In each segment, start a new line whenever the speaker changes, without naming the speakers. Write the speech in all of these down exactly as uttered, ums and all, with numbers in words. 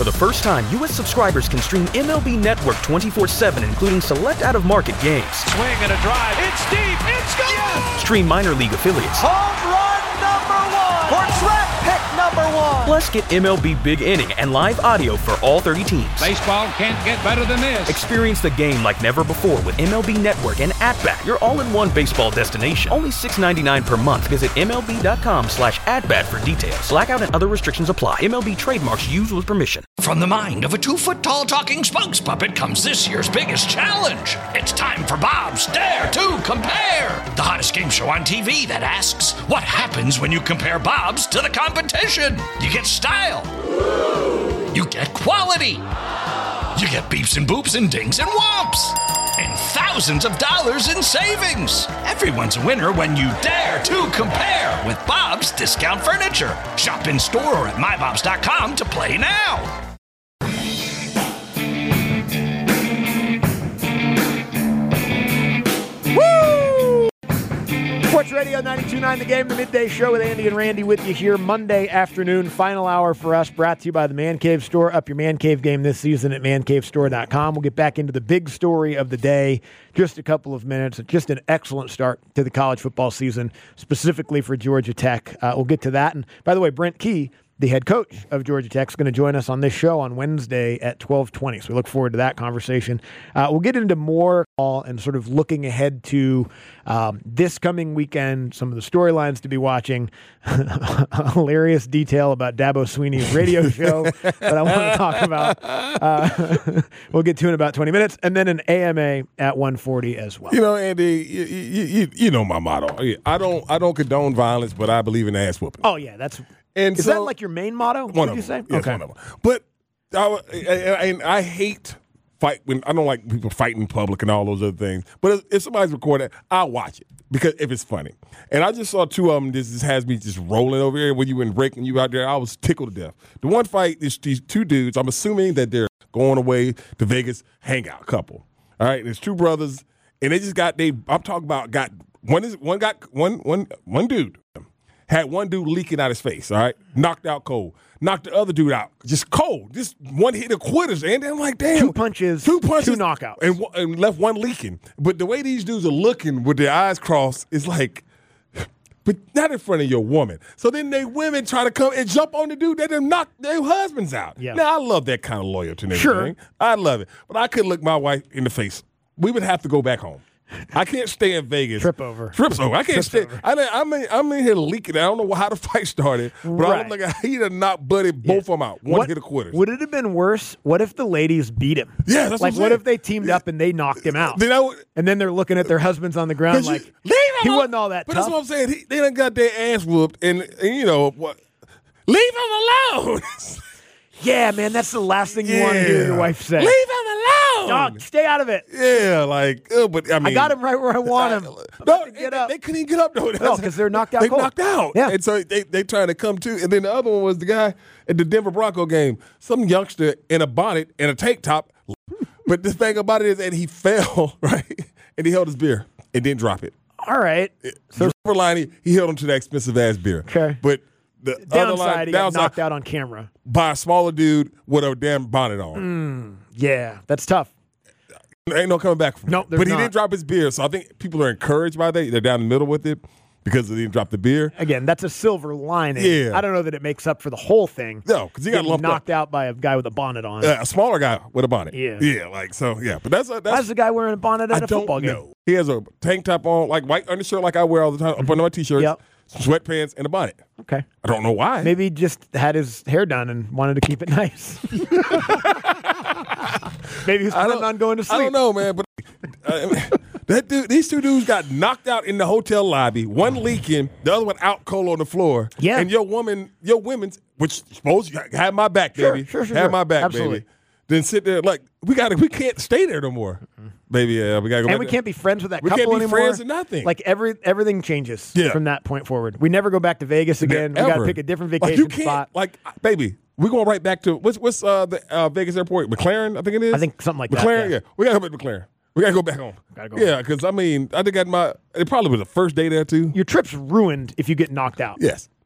For the first time, U S subscribers can stream M L B Network twenty-four seven, including select out-of-market games.
Swing and a drive. It's deep. It's gone. Yes!
Stream minor league affiliates.
Home run number one. For draft pick number one.
Plus, get M L B Big Inning and live audio for all thirty teams.
Baseball can't get better than this.
Experience the game like never before with M L B Network and At-Bat, your all-in-one baseball destination. Only six dollars and ninety-nine cents per month. Visit M L B dot com slash at-bat for details. Blackout and other restrictions apply. M L B trademarks used with permission.
From the mind of a two-foot-tall talking Spunks puppet comes this year's biggest challenge. It's time for Bob's Dare to Compare, the hottest game show on T V that asks, what happens when you compare Bob's to the competition? You get style. You get quality. You get beeps and boops and dings and whomps. And thousands of dollars in savings. Everyone's a winner when you dare to compare with Bob's Discount Furniture. Shop in store or at my bobs dot com to play now.
Sports Radio ninety-two point nine The Game, the midday show with Andy and Randy with you here Monday afternoon. Final hour for us, brought to you by the Man Cave Store. Up your Man Cave game this season at man cave store dot com. We'll get back into the big story of the day. Just a couple of minutes. Just an excellent start to the college football season, specifically for Georgia Tech. Uh, we'll get to that. And by the way, Brent Key, the head coach of Georgia Tech, is going to join us on this show on Wednesday at twelve twenty. So we look forward to that conversation. Uh, we'll get into more and sort of looking ahead to um, this coming weekend, some of the storylines to be watching, a hilarious detail about Dabo Sweeney's radio show that I want to talk about. Uh, we'll get to in about twenty minutes, and then an A M A at one forty as well.
You know, Andy, you, you, you, you know my motto. I don't I don't condone violence, but I believe in ass whooping.
Oh, yeah, that's
and
is
so,
that like your main motto?
One
Would
of
you
them.
say?
Yes,
okay.
one of them. But I, and I, I hate fight when I don't like people fighting in public and all those other things. But if, if somebody's recording, I'll watch it because if it's funny. And I just saw two of them. This, this has me just rolling over here when you were breaking you out there. I was tickled to death. The one fight is these two dudes. I'm assuming that they're going away to Vegas hangout couple. All right, there's two brothers, and they just got they. I'm talking about got one is one got one one one dude. Had one dude leaking out his face, all right? Knocked out cold. Knocked the other dude out, just cold. Just one hit of quitters, and I'm like, damn.
Two punches,
two punches,
two knockouts.
And, and left one leaking. But the way these dudes are looking with their eyes crossed is like, but not in front of your woman. So then they women try to come and jump on the dude that them knock their husbands out.
Yeah.
Now, I love that kind of loyalty and
Sure.
everything. I love it. But I couldn't look my wife in the face. We would have to go back home. I can't stay in Vegas.
Trip over.
Trips over. I can't
Trips
stay.
over.
I, I'm, in, I'm in here leaking. I don't know how the fight started, but
Right.
I'm like, he done knocked Buddy both
Yeah.
of them out. One
What-
hit of quitters.
Would it have been worse? What if the ladies beat him?
Yeah, that's what
like
I'm
what
saying.
if they teamed up and they knocked him out?
Then I would,
And then they're looking at their husbands on the ground
But you-
like,
leave him
he
alone.
wasn't all that
But
tough.
that's what I'm saying. He, they done got their ass whooped, and, and you know what? Leave him alone.
Yeah, man, that's the last thing you want to hear your wife say.
Leave him alone.
Dog, stay out of it.
Yeah, like, uh, but I mean,
I got him right where I want him.
No,
get
they,
up.
they couldn't even get up though.
No, 'cause they're knocked out
They
cold.
knocked out.
Yeah.
and so they they trying to come to. And then the other one was the guy at the Denver Bronco game, some youngster in a bonnet and a tank top. But the thing about it is that he fell right, and he held his beer and didn't drop it.
All right.
So silver lining, he held him to that expensive ass beer.
Okay.
but the other
Downside,
line,
he got
downside
knocked out on camera.
by a smaller dude with a damn bonnet on.
Mm. Yeah, that's tough.
Ain't no coming back from
No,
that.
there's
But he
not.
didn't drop his beer, so I think people are encouraged by that. They're down the middle with it because he didn't drop the beer.
Again, that's a silver lining.
Yeah.
I don't know that it makes up for the whole thing.
No, because he got
Getting
lumped
knocked
up.
out by a guy with a bonnet on.
Uh, a smaller guy with a bonnet.
Yeah.
Yeah, like, so, yeah. But that's a, that's
How's the guy wearing a bonnet at
I
a
don't
football game?
know. He has a tank top on, like white undershirt like I wear all the time, up under my T-shirts,
Yep.
sweatpants, and a bonnet.
Okay.
I don't know why.
Maybe he just had his hair done and wanted to keep it nice. Maybe he was
I
planning
don't,
on going to sleep.
I don't know, man, but uh, that dude, these two dudes got knocked out in the hotel lobby. One leaking, the other one out cold on the floor.
Yeah.
And your woman, your women's, which supposed you have my back,
Sure,
baby.
sure, sure,
have
sure.
my back,
Absolutely.
baby. Then sit there like we got to. We can't stay there no more, baby. Yeah, we got to go.
And
back
we
there.
can't be friends with that
We
couple
can't be
anymore.
friends or nothing.
Like every everything changes
Yeah.
from that point forward. We never go back to Vegas again. We got to
Ever.
pick a different
Like,
vacation
you can't,
spot.
Like, baby, we're going right back to what's what's uh, the uh, Vegas airport? McLaren, I think it is.
I think something like that,
McLaren,
yeah.
yeah. We got to go back to McLaren. We got to go back home.
Gotta go
yeah,
home.
because I mean, I think I had my. It probably was the first day there too.
Your trip's ruined if you get knocked out.
Yes.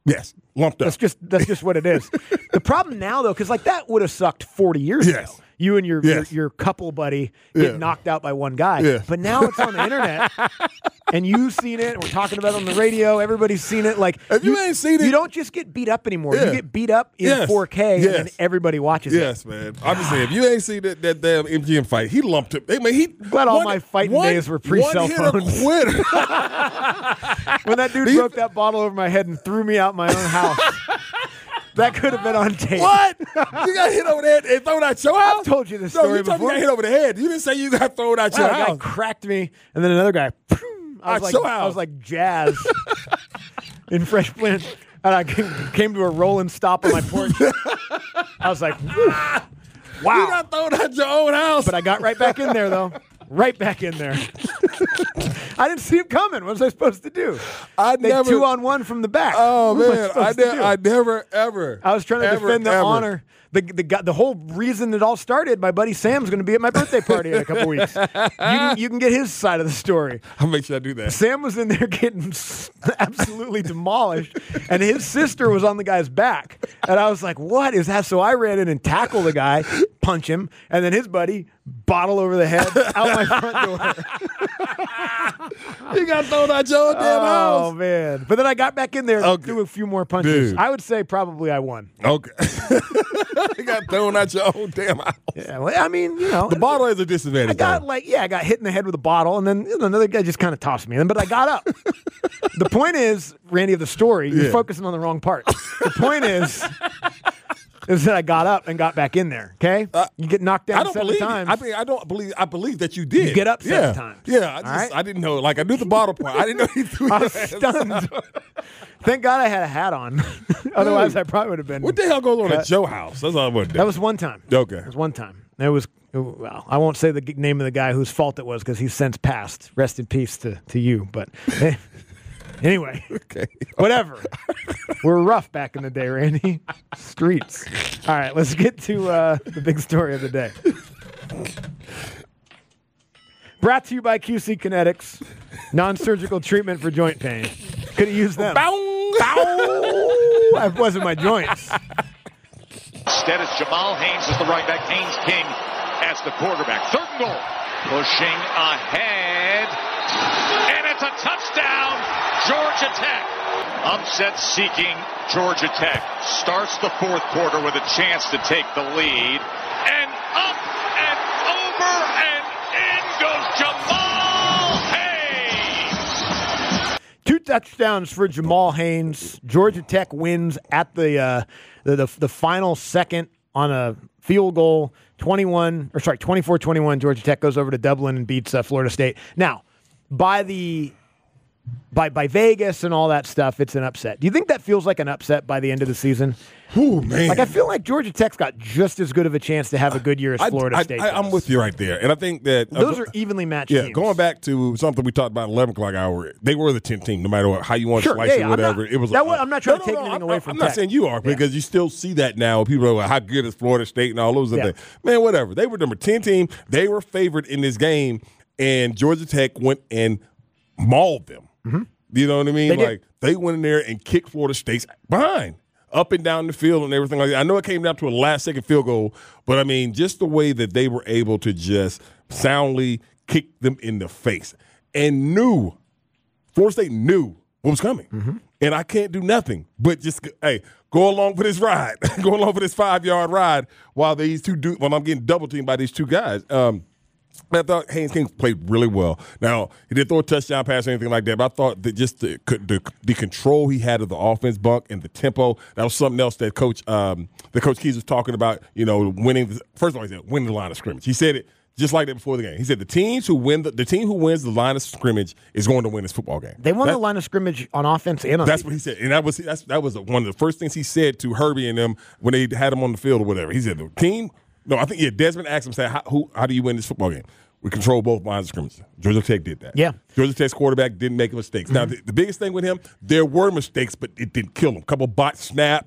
Yes, lumped up.
That's just that's just what it is. The problem now, though, because like that would have sucked forty years
yes.
ago. You and your,
yes.
your your couple buddy get
yeah.
knocked out by one guy.
Yeah.
But now it's on the internet, and you've seen it. And we're talking about it on the radio. Everybody's seen it. Like
if you, you ain't seen it,
you don't just get beat up anymore.
Yeah.
You get beat up in
yes.
four K,
yes.
and then everybody watches
yes,
it.
Yes, man. I'm just saying, if you ain't seen that, that damn M G M fight, he lumped him. I mean, he
glad all
one,
my fighting
one,
days were pre-cell phones.
Quitter.
When that dude broke that bottle over my head and threw me out my own house. That could have been on tape.
What? You got hit over the head and thrown out your house?
I've told you this
no,
story
you told
before.
Me you got hit over the head. You didn't say you got thrown out your
wow,
house.
A guy cracked me, and then another guy. I was, like, I was like Jazz in Fresh Prince, and I came, came to a rolling stop on my porch. I was like, whew, wow.
You got thrown out your own house.
But I got right back in there, though. Right back in there. I didn't see him coming. What was I supposed to do?
I
they
never
two on one from the back.
Oh
what
man, I, I, ne- I never ever.
I was trying to
ever,
defend the
ever.
honor. The the the whole reason it all started. My buddy Sam's going to be at my birthday party in a couple weeks. You can, you can get his side of the story.
I'll make sure I do that.
Sam was in there getting absolutely demolished, and his sister was on the guy's back. And I was like, "What is that?" So I ran in and tackled the guy, punch him, and then his buddy bottle over the head out my front door.
You got thrown out your damn
oh,
house.
Oh man! But then I got back in there and
okay.
threw a few more punches.
Dude.
I would say probably I won.
Okay. You got thrown out your own damn house.
Yeah, well, I mean, you know,
the bottle is a disadvantage.
I got
though.
like, yeah, I got hit in the head with a bottle, and then you know, another guy just kind of tossed me in, but I got up. The point is, Randy, of the story, you're
yeah.
focusing on the wrong part. The point is, is that I got up and got back in there. Okay,
uh,
you get knocked down
I don't
seven
believe
times.
I mean, I don't believe. I believe that you did.
You get up seven
yeah.
times.
Yeah, I just,
right?
I didn't know. Like I knew the bottle part. I didn't know he threw.
I was stunned. Thank God I had a hat on. Otherwise,
Dude,
I probably would have been.
What the hell goes on
uh,
at Joe House? That's all I want to do.
That was one time.
Okay.
It was one time. It was, well, I won't say the g- name of the guy whose fault it was because he's since passed. Rest in peace to, to you. But anyway,
okay.
Whatever. We're rough back in the day, Randy. Streets. All right, let's get to uh, the big story of the day. Brought to you by Q C Kinetics, non-surgical treatment for joint pain. Could have used them.
Bow,
bow. That wasn't my joints.
Instead, it's Jamal Haynes as the right back. Haynes King as the quarterback. Third and goal. Pushing ahead. And it's a touchdown, Georgia Tech. Upset seeking Georgia Tech. Starts the fourth quarter with a chance to take the lead. And up and over and in goes Jamal Haynes.
Two touchdowns for Jamal Haynes. Georgia Tech wins at the uh, the, the the final second on a field goal. twenty-one or sorry, twenty-four twenty-one. Georgia Tech goes over to Dublin and beats uh, Florida State. Now, by the by by Vegas and all that stuff, it's an upset. Do you think that feels like an upset by the end of the season?
Ooh, man.
Like I feel like Georgia Tech's got just as good of a chance to have a good year as
I,
Florida
I,
State.
I, I'm
does.
with you right there, and I think that
those
uh,
are evenly matched.
Yeah,
teams.
going back to something we talked about eleven o'clock hour, they were the tenth team, no matter what, how you want
Sure,
to slice
yeah,
it,
yeah,
whatever.
I'm not,
it was.
That,
uh,
I'm not trying
no,
to take
no, no,
anything
I'm,
away from.
I'm
Tech.
not saying you are because you still see that now. People are like, "How good is Florida State?" and all those other
Yeah.
things. Man, whatever. They were number ten team. They were favored in this game, and Georgia Tech went and mauled them.
Mm-hmm.
You know what I mean?
They did.
Like they went in there and kicked Florida State's behind. Up and down the field and everything like that. I know it came down to a last-second field goal, but, I mean, just the way that they were able to just soundly kick them in the face and knew, Florida State knew what was coming.
Mm-hmm.
And I can't do nothing but just, hey, go along for this ride. Go along for this five-yard ride while these two do, while I'm getting double-teamed by these two guys. Um I thought Haynes King played really well. Now, he didn't throw a touchdown pass or anything like that, but I thought that just the, the, the control he had of the offense, Bunk, and the tempo, that was something else that Coach um, that Coach Keys was talking about, you know, winning. The, first of all, he said, winning the line of scrimmage. He said it just like that before the game. He said the teams who win the, the team who wins the line of scrimmage is going to win this football game.
They won
that,
the line of scrimmage on offense and on
That's
defense.
what he said. And that was that's, that was one of the first things he said to Herbie and them when they had him on the field or whatever. He said the team, no, I think, yeah, Desmond asked him, said, how, who, how do you win this football game? We control both lines of scrimmage. Georgia Tech did that.
Yeah.
Georgia Tech's quarterback didn't make mistakes. Mm-hmm. Now, the, the biggest thing with him, there were mistakes, but it didn't kill him. A couple bot snaps
yeah.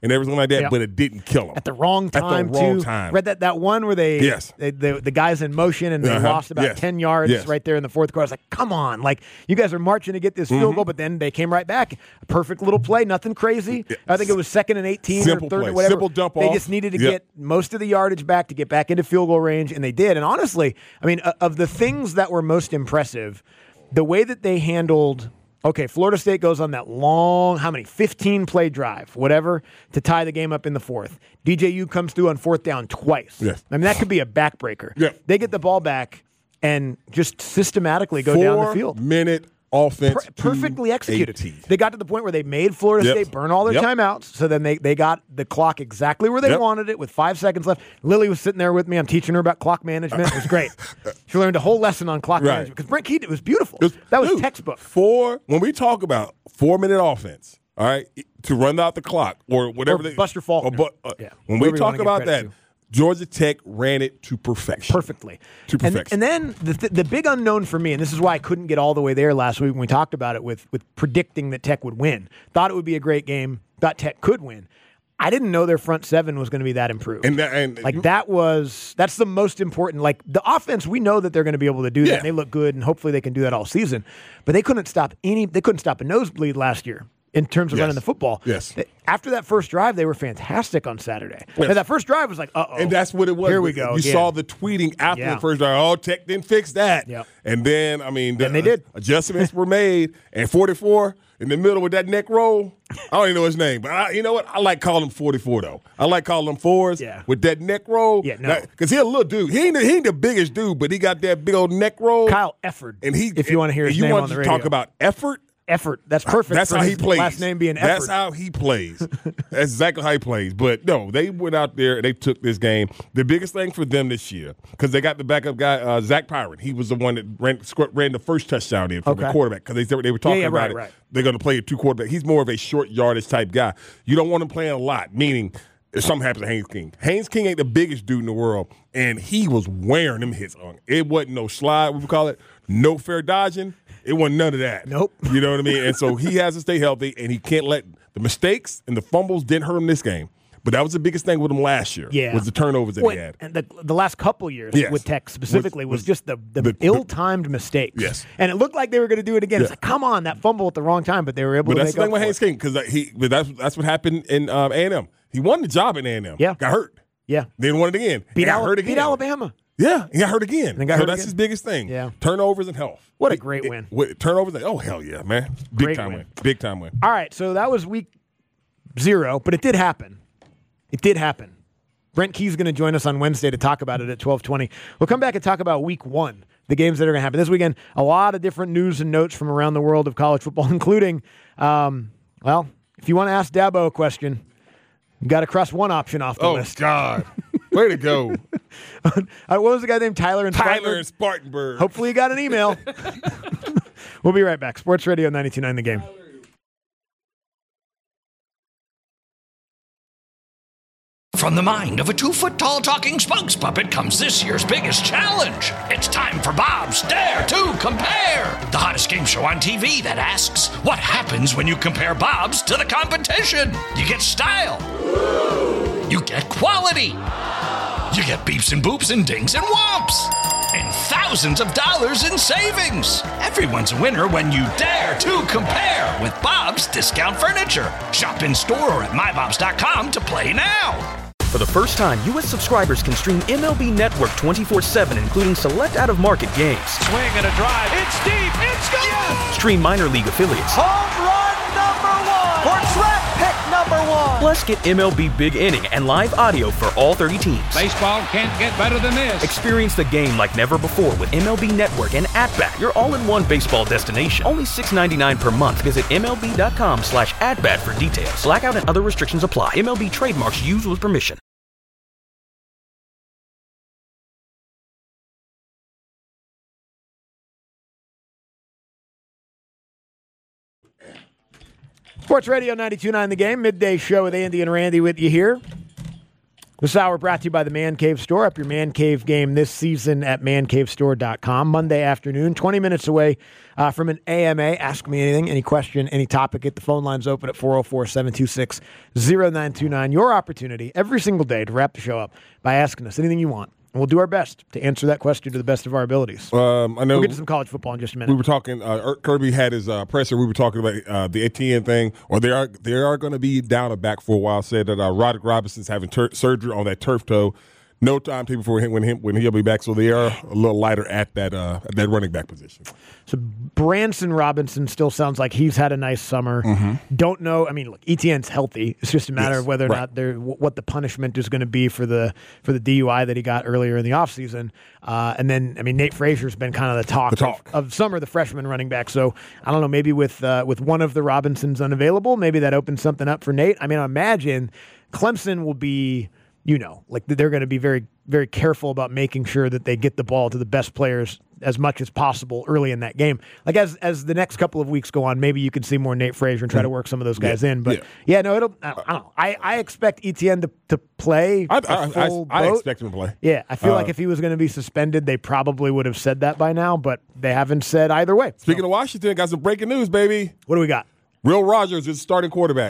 and everything like that,
Yep.
but it didn't kill them.
At the wrong time,
At the wrong
too.
time.
Read that, that one where they,
Yes.
they the, the guys in motion and they
Uh-huh.
lost about
Yes.
ten yards
Yes.
right there in the fourth quarter. I was like, come on. Like, you guys are marching to get this field
Mm-hmm.
goal, but then they came right back. A perfect little play, nothing crazy. I think it was second and eighteen
Simple
or third
play.
or whatever.
Simple dump
They
off.
just needed to
Yep.
get most of the yardage back to get back into field goal range, and they did. And honestly, I mean, uh, of the things that were most impressive, the way that they handled – okay, Florida State goes on that long, how many, fifteen-play drive, whatever, to tie the game up in the fourth. D J U comes through on fourth down twice.
Yes.
I mean, that could be a backbreaker.
Yeah.
They get the ball back and just systematically go down the field.
Four-minute offense.
Per- perfectly executed.
eighteen.
They got to the point where they made Florida
Yep.
State burn all their
Yep.
timeouts, so then they, they got the clock exactly where they
Yep.
wanted it with five seconds left. Lily was sitting there with me. I'm teaching her about clock management. It was great. She learned a whole lesson on clock
Right.
management because Brent Keaton, it was beautiful.
It was-
that was
dude,
textbook.
Four, when we talk about four-minute offense, all right, to run out the clock or whatever.
Or
they,
Buster Faulkner.
or bu- uh,
Yeah.
When we
Whoever you
talk
wanna give
about
credit
that,
to.
Georgia Tech ran it to perfection.
Perfectly.
To
And,
perfection.
and then the, th- the big unknown for me, and this is why I couldn't get all the way there last week when we talked about it with, with predicting that Tech would win. Thought it would be a great game. Thought Tech could win. I didn't know their front seven was going to be that improved.
And that- and-
like that was that's the most important. Like the offense, we know that they're going to be able to do that.
Yeah.
And they look good, and hopefully they can do that all season. But they couldn't stop any. They couldn't stop a nosebleed last year in terms of
Yes.
running the football.
Yes.
After that first drive, they were fantastic on Saturday.
Yes.
Now, that first drive was like, uh oh.
And that's what it was.
Here we go.
You
again.
saw the tweeting after
Yeah.
the first drive. Oh, Tech didn't fix that.
Yep.
And then, I mean, the
And they did.
adjustments were made. And forty-four in the middle with that neck roll. I don't even know his name, but I, you know what? I like calling him forty-four though. I like calling him fours
Yeah.
with that neck roll.
Yeah, no.
Because he's a little dude. He ain't, the, he ain't the biggest dude, but he got that big old neck roll.
Kyle Efford.
And he,
if you want to hear
and
his
you
name
want
on the
to
radio.
talk about effort.
Effort. That's perfect.
That's
for
how
his
he plays.
Last name being Effort.
That's how he plays. That's exactly how he plays. But no, they went out there and they took this game. The biggest thing for them this year, because they got the backup guy, uh, Zach Pyron. He was the one that ran, ran the first touchdown in from
Okay.
the quarterback because they, they were talking
Yeah, yeah,
about
right,
it.
right.
They're going to play a two quarterback. He's more of a short yardage type guy. You don't want him playing a lot, meaning if something happens to Haynes King. Haynes King ain't the biggest dude in the world, and he was wearing them hits on. It wasn't no slide, we call it, no fair dodging. It wasn't none of that.
Nope.
You know what I mean? And so he has to stay healthy, and he can't let the mistakes and the fumbles didn't hurt him this game. But that was the biggest thing with him last year.
Yeah.
Was the turnovers that
Well,
he had.
and the, the last couple years
Yes.
with Tech specifically was,
Was-
just the, the,
the- the-
ill-timed mistakes.
Yes.
And it looked like they were going to do it again. It's
Yeah.
like, come on, that fumble at the wrong time, but they were able
But
to
that's
make
the thing
up
with
for
Haynes
it.
King because he. But that's that's what happened in um, A and M. He won the job in A and M.
Yeah.
Got hurt.
Yeah.
Then won it again.
Beat,
He got
Ala-
hurt again.
beat Alabama.
Yeah, he got hurt again.
And got
so
hurt
that's
again.
his biggest thing.
Yeah.
Turnovers and health.
What a
It-
great
it-
win.
with turnovers, and, oh hell yeah, man! Big
Great
time
win.
win. Big time win.
All right, so that was week zero, but it did happen. It did happen. Brent Key's going to join us on Wednesday to talk about it at twelve twenty. We'll come back and talk about week one, the games that are going to happen this weekend. A lot of different news and notes from around the world of college football, including, um, well, if you want to ask Dabo a question, you got to cross one option off the
Oh
list.
God, way to go,
Uh, what was the guy named Tyler and
Tyler and Spartanburg.
Hopefully you got an email. We'll be right back. Sports Radio ninety-two point nine The Game.
From the mind of a two-foot-tall talking spokes puppet comes this year's biggest challenge. It's time for Bob's Dare to Compare, the hottest game show on T V that asks, what happens when you compare Bob's to the competition? You get style. You get quality. You get beeps and boops and dings and whomps. And thousands of dollars in savings. Everyone's a winner when you dare to compare with Bob's Discount Furniture. Shop in store or at my bobs dot com to play now.
For the first time, U S subscribers can stream M L B Network twenty-four seven, including select out-of-market games.
Swing and a drive. It's deep. It's gone.
Stream minor league affiliates.
Home run number one. For draft pick number one.
Plus, get M L B Big Inning and live audio for all thirty teams.
Baseball can't get better than this.
Experience the game like never before with M L B Network and At-Bat, your all-in-one baseball destination. Only six dollars and ninety-nine cents per month. Visit M L B dot com slash at-bat for details. Blackout and other restrictions apply. M L B trademarks used with permission.
Sports Radio ninety-two point nine The Game, midday show with Andy and Randy with you here. This hour brought to you by the Man Cave Store. Up your Man Cave game this season at man cave store dot com. Monday afternoon, twenty minutes away uh, from an A M A. Ask me anything, any question, any topic. Get the phone lines open at four oh four, seven two six, oh nine two nine. Your opportunity every single day to wrap the show up by asking us anything you want. And we'll do our best to answer that question to the best of our abilities.
Um, I know
we'll get to some college football in just a minute.
We were talking. Uh, Kirby had his uh, presser. We were talking about uh, the Etienne thing, or they are they are going to be down a back for a while. Said that uh, Roderick Robinson's having tur- surgery on that turf toe. No timetable for him when him when he'll be back. So they are a little lighter at that uh, at that running back position.
So Branson Robinson still sounds like he's had a nice summer. Mm-hmm. Don't know. I mean, look, Etienne's healthy. It's just a matter
yes,
of whether or
right.
not there what the punishment is going to be for the for the D U I that he got earlier in the offseason. Uh, and then, I mean, Nate Frazier's been kind of the talk,
the talk.
Of, of summer, the freshman running back. So I don't know. Maybe with uh, with one of the Robinsons unavailable, maybe that opens something up for Nate. I mean, I imagine Clemson will be. You know, like they're going to be very, very careful about making sure that they get the ball to the best players as much as possible early in that game. Like as as the next couple of weeks go on, maybe you can see more Nate Frazier and try to work some of those guys
yeah,
in. But
yeah.
yeah, no, it'll. I don't know. I, I expect Etienne to, to play.
I,
a
I,
full
I, I
boat.
expect him to play.
Yeah, I feel
Uh,
like if he was going to be suspended, they probably would have said that by now, but they haven't said either way.
Speaking
So,
of Washington, got some breaking news, baby.
what do we got?
Will Rogers is starting quarterback.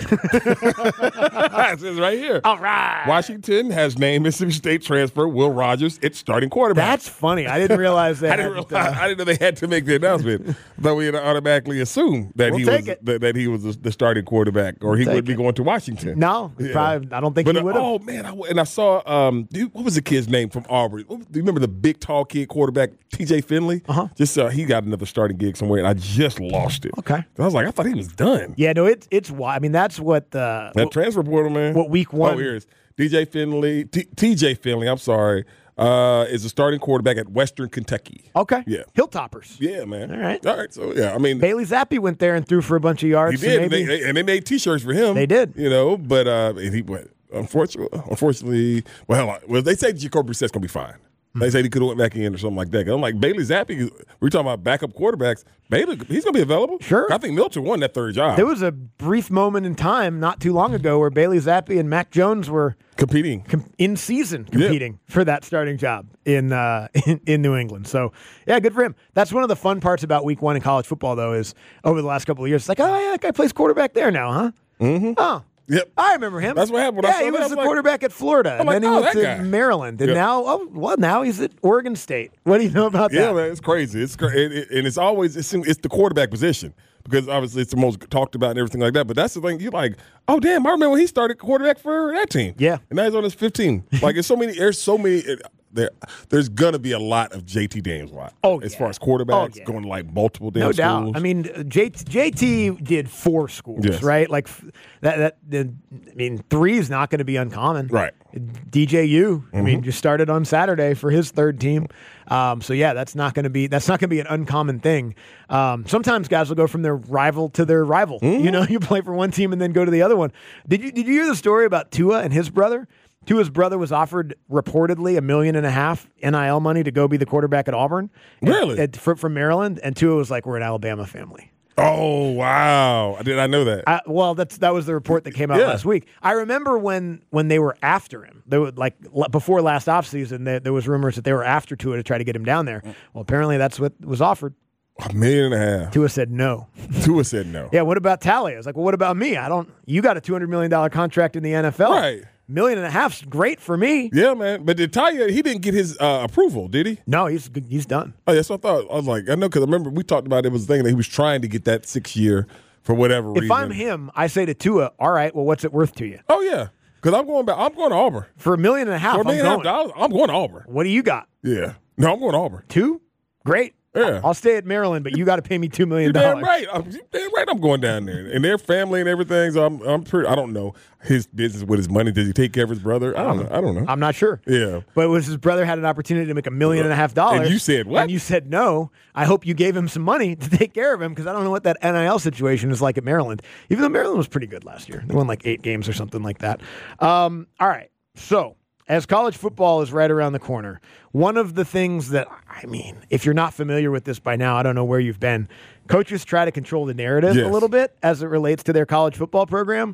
It says right here.
All right.
Washington has named Mississippi State transfer Will Rogers its starting quarterback.
That's funny. I didn't realize that.
I didn't realize, I didn't know they had to make the announcement. Though we had automatically assumed that
We'll
he
take
was
it.
that, that he was the, the starting quarterback, or he
take
would be
it.
going to Washington.
No,
Yeah.
probably, I don't think
But
he
uh,
would have.
oh man, I, and I saw um, dude, what was the kid's name from Auburn? Do you remember the big tall kid quarterback T J Finley?
Uh-huh.
Just uh, he got another starting gig somewhere, and I just lost it.
Okay.
I was like, I thought he was done.
Yeah, no, it's it's why. I mean, that's what the
That transfer portal, man.
what week one-
Oh, here it is. D J Finley, T- TJ Finley, I'm sorry, uh, is a starting quarterback at Western Kentucky.
Okay.
Yeah.
Hilltoppers.
Yeah, man.
All right.
All right. So, yeah, I mean,
Bailey Zappi went there and threw for a bunch of yards.
he
so
did. and,
maybe-
they, and they made T-shirts for him.
They did.
You know, but uh, and he went. Unfortunately, unfortunately, well, well, they say Jacoby Brissett's going to be fine. They say he could have went back in or something like that. I'm like, Bailey Zappi, we're talking about backup quarterbacks. Bailey, he's going to be available.
Sure.
I think Milton won that third job.
There was a brief moment in time not too long ago where Bailey Zappi and Mac Jones were
competing.
com- in season competing for that starting job in, uh, in in New England. So, yeah, good for him. That's one of the fun parts about week one in college football, though, is over the last couple of years, it's like, oh, yeah, that guy plays quarterback there now, huh? Mm-hmm. Oh.
Yep.
I remember him.
That's what happened. When I
Yeah,
saw
he
that, I
was
was
the
like-
quarterback at Florida, and
like,
then he
oh,
went to
that guy.
Maryland, and
Yep.
now, oh, well, now he's at Oregon State. What do you know about
Yeah,
that?
man, it's crazy. It's cra- it, it, and it's always it's, it's the quarterback position because obviously it's the most talked about and everything like that. But that's the thing. You're like, oh damn, I remember when he started quarterback for that team.
Yeah.
and now he's on his fifteen. Like, there's so many. There's so many. It, there, there's gonna be a lot of J T Daniels. Right?
Oh,
as
yeah.
far as quarterbacks
Oh, yeah.
going to like multiple damn
No
schools.
doubt. I mean, J- JT did four schools,
Yes.
right? Like f- that. That the, I mean, three is not going to be uncommon,
Right.
D J U. I
Mm-hmm.
mean, just started on Saturday for his third team. Um, so yeah, that's not going to be that's not going to be an uncommon thing. Um, sometimes guys will go from their rival to their rival.
Mm-hmm.
You know, you play for one team and then go to the other one. Did you did you hear the story about Tua and his brother? Tua's brother was offered reportedly a million and a half N I L money to go be the quarterback at Auburn.
Really?
At, at, from, from Maryland, and Tua was like, "We're an Alabama family."
Oh wow! Did I know that?
I, well, that's that was the report that came out
Yeah.
last week. I remember when when they were after him. They were like l- before last offseason, there, there was rumors that they were after Tua to try to get him down there. Well, apparently that's what was offered.
A million and a half.
Tua said no.
Tua said no.
Yeah, what about Tally? I was like, well, what about me? I don't. You got a two hundred million dollar contract in the N F L.
Right.
Million and a half's great for me.
Yeah, man. But did Talia, he didn't get his uh, approval, did he?
No, he's he's done.
Oh, yes, I thought. I was like, I know, because I remember we talked about it was a thing that he was trying to get that six year for whatever reason.
If I'm him, I say to Tua, all right, well, what's it worth to you?
Oh, yeah. Because I'm going back. I'm going to Auburn.
For a million and a half,
For a
I'm
million and a
going.
half dollars, I'm going to Auburn.
What do you got?
Yeah. No, I'm going to Auburn.
Two? Great.
Yeah.
I'll stay at Maryland, but you got to pay me two million
You're
dollars.
damn right. I'm you're damn right. I'm going down there, and their family and everything. So I'm, I'm pretty. I don't know his business with his money. Does he take care of his brother? I don't know. I don't know.
I'm not sure.
Yeah.
But it was his brother had an opportunity to make a million and a half dollars.
And you said what?
And you said no. I hope you gave him some money to take care of him because I don't know what that N I L situation is like at Maryland. Even though Maryland was pretty good last year. They won like eight games or something like that. Um, all right. So as college football is right around the corner, one of the things that, I mean, if you're not familiar with this by now, I don't know where you've been. Coaches try to control the narrative
Yes.
a little bit as it relates to their college football program.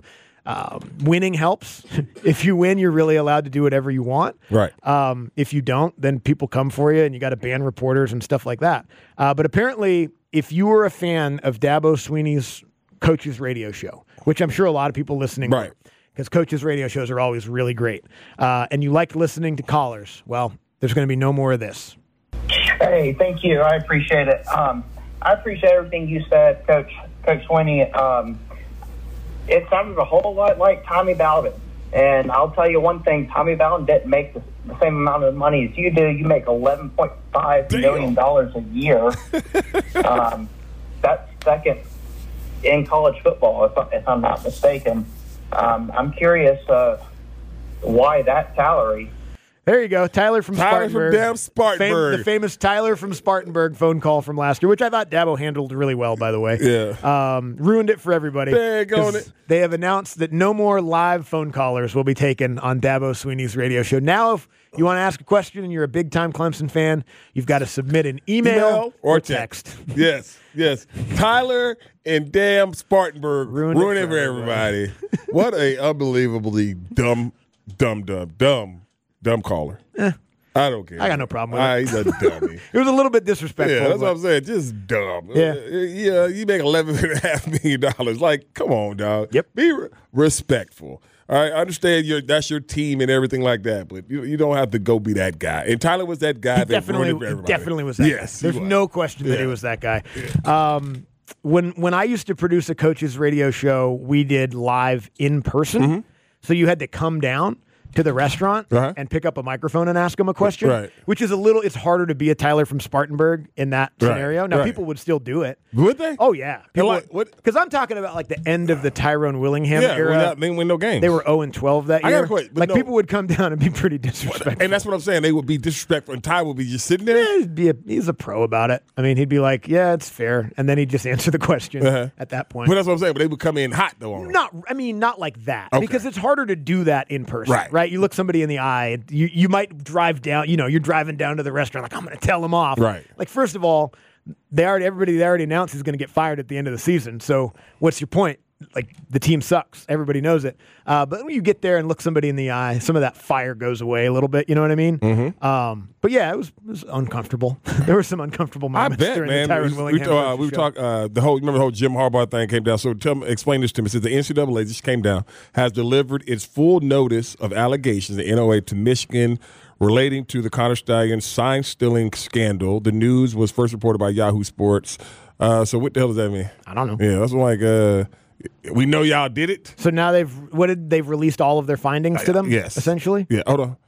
Um, winning helps. If you win, you're really allowed to do whatever you want.
Right.
Um, if you don't, then people come for you, and you got to ban reporters and stuff like that. Uh, but apparently, if you were a fan of Dabo Sweeney's Coach's Radio Show, which I'm sure a lot of people listening,
right,
because Coach's radio shows are always really great, uh, and you like listening to callers, well, there's going to be no more of this.
Hey, thank you. I appreciate it. Um, I appreciate everything you said, Coach Coach Sweeney. Um, it sounded a whole lot like Tommy Bowden. And I'll tell you one thing, Tommy Bowden didn't make the, the same amount of money as you do. You make eleven point five million dollars a year. um, that's second in college football, if, if I'm not mistaken. Um, I'm curious uh, why that salary.
There you go. Tyler from
Tyler
Spartanburg.
from damn Spartanburg.
Fam- the famous Tyler from Spartanburg phone call from last year, which I thought Dabo handled really well, by the way.
Yeah.
Um, ruined it for everybody.
Big on it.
They have announced that no more live phone callers will be taken on Dabo Sweeney's radio show. Now, if you want to ask a question and you're a big-time Clemson fan, you've got to submit an email,
email or,
or
text.
text.
Yes, yes. Tyler and damn Spartanburg
ruined,
ruined
it
it for everybody. What a unbelievably dumb, dumb, dumb, dumb, dumb caller.
Eh.
I don't care.
I got no problem with
ah,
it.
He's a dummy.
It was a little bit disrespectful.
Yeah, that's
but
what I'm saying. Just dumb.
Yeah.
Uh, yeah, you make eleven and a half million dollars. Like, come on, dog.
Yep.
Be re- respectful. All right, I understand your that's your team and everything like that, but you you don't have to go be that guy. And Tyler was that guy.
He
that
definitely,
ruined it for
he
everybody.
definitely was that
yes,
guy. There's
he was.
no question that
Yeah.
he was that guy. Yeah. Um, when when I used to produce a coach's radio show, we did live in person,
Mm-hmm.
so you had to come down to the restaurant
Uh-huh.
and pick up a microphone and ask him a question,
Right.
which is a little, it's harder to be a Tyler from Spartanburg in that
Right.
scenario. Now,
Right.
people would still do it.
Would they?
Oh, yeah.
And like, what?
Because I'm talking about like the end of the Tyrone Willingham
Yeah,
era.
without- they didn't win no games.
They were oh and twelve that
I
year.
gotta quit, but
like
no-
people would come down and be pretty disrespectful.
And that's what I'm saying. They would be disrespectful, and Ty would be just sitting there.
Yeah, he'd be a, he's a pro about it. I mean, he'd be like, "Yeah, it's fair," and then he'd just answer the question
Uh-huh.
at that point.
But that's what I'm saying. But they would come in hot though. On them.
Not, I mean, not like that,
Okay.
because it's harder to do that in person,
Right.
right? You look somebody in the eye, and you you might drive down. You know, you're driving down to the restaurant, like I'm going to tell them off,
Right.
Like, first of all, they already everybody they already announced is going to get fired at the end of the season. So, what's your point? Like, the team sucks. Everybody knows it. Uh, but when you get there and look somebody in the eye, some of that fire goes away a little bit. You know what I mean? Mm-hmm. Um, but yeah, it was, it was uncomfortable. There were some uncomfortable
I
moments
bet,
during
man.
the Tyron
we,
Willingham.
we, uh,
coach's
we
show.
talk uh, the whole. Remember the whole Jim Harbaugh thing came down. So tell me, explain this to me. It says the N C double A just came down has delivered its full notice of allegations, the N O A, to Michigan relating to the Connor Stallion sign stealing scandal. The news was first reported by Yahoo Sports. Uh, so what the hell does that mean?
I don't know.
Yeah, that's like uh, we know y'all did it.
So now they've what did they've released all of their findings to them?
Yes,
essentially.
Yeah. Hold on.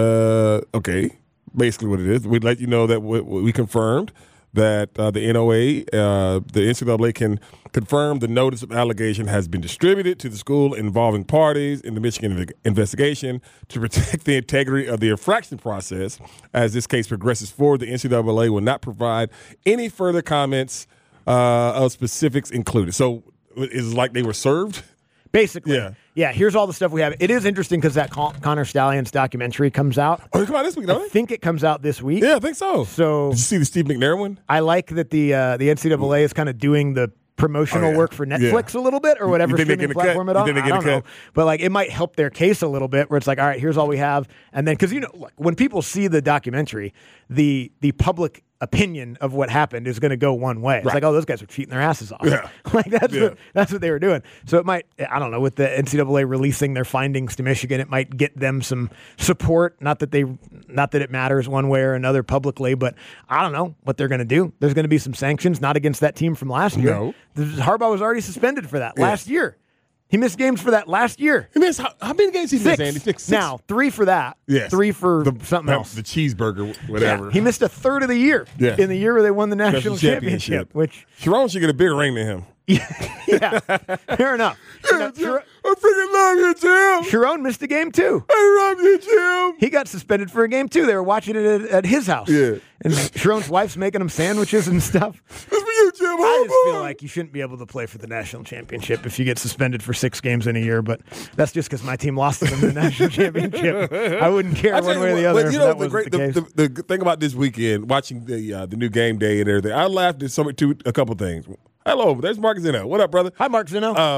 Uh, okay. Basically, what it is, we let you know that we, we confirmed that uh, the N O A, uh, the N C double A, can confirm the notice of allegation has been distributed to the school involving parties in the Michigan inv- investigation to protect the integrity of the infraction process. As this case progresses forward, the N C double A will not provide any further comments uh, of specifics included. So it's like they were served.
Basically,
Yeah.
yeah. Here's all the stuff we have. It is interesting because that Con- Connor Stallions documentary comes out.
Oh, come on this week, don't
I
it?
think it comes out this week.
Yeah, I think so.
So
Did you see the Steve McNair one?
I like that the uh, the N C double A is kind of doing the promotional
Oh, yeah.
work for Netflix a little bit, or whatever
You think they
streaming
get a cut?
platform it
You
on.
think they
I
get a
don't know,
cut?
but like it might help their case a little bit, where it's like, all right, here's all we have, and then because you know, like, when people see the documentary, the the public opinion of what happened is going to go one way. It's
Right.
like, oh, those guys are cheating their asses off.
Yeah.
Like that's
Yeah.
what that's what they were doing. So it might, I don't know, with the N C double A releasing their findings to Michigan, it might get them some support. Not that they, not that it matters one way or another publicly, but I don't know what they're going to do. There's going to be some sanctions, not against that team from last year.
No.
This- Harbaugh was already suspended for that
Yes.
last year. He missed games for that last year.
He missed how, how many games he
Six.
missed, Andy? Six. Six.
Now, three for that.
Yes.
Three for
the,
something else.
The cheeseburger, whatever.
Yeah. He missed a third of the year
Yeah.
in the year where they won the national
National
championship, which,
Sharon should get a bigger ring than him.
yeah, fair enough. You know, Shar-
I freaking love you, Jim.
Sharon missed a game too.
I love you, Jim.
He got suspended for a game too. They were watching it at, at his house.
Yeah.
And Sharon's wife's making him sandwiches and stuff.
It's for you, Jim.
I just
Oh,
feel
boy.
like you shouldn't be able to play for the national championship if you get suspended for six games in a year. But that's just because my team lost to them in the national championship. I wouldn't care
I tell
one
you
way or
what,
the other
But
if
you know
that
the
wasn't
great
the
the,
case.
the, the good thing about this weekend, watching the uh, the new game day and everything. I laughed at so two a couple things. Hello, there's Marcus Zeno. What up, brother?
Hi, Mark Zeno.
Um,